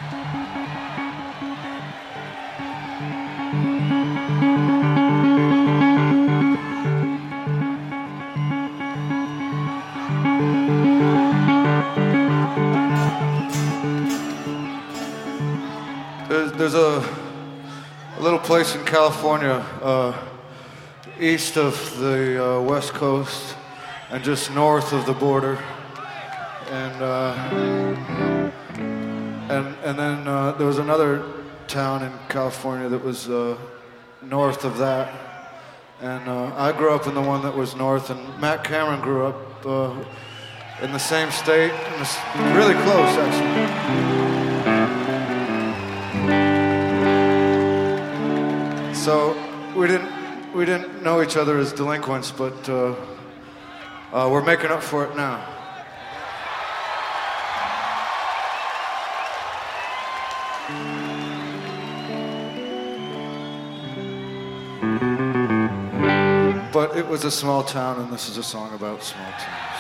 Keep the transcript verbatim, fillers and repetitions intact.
There's, there's a, a little place in California, uh, east of the uh, West Coast and just north of the border, and uh, and and then uh, there was another town in California that was uh, north of that, and uh, I grew up in the one that was north, and Matt Cameron grew up uh, in the same state, in the, really close actually. So we didn't we didn't know each other as delinquents, but uh, uh, we're making up for it now. But it was a small town, and this is a song about small towns.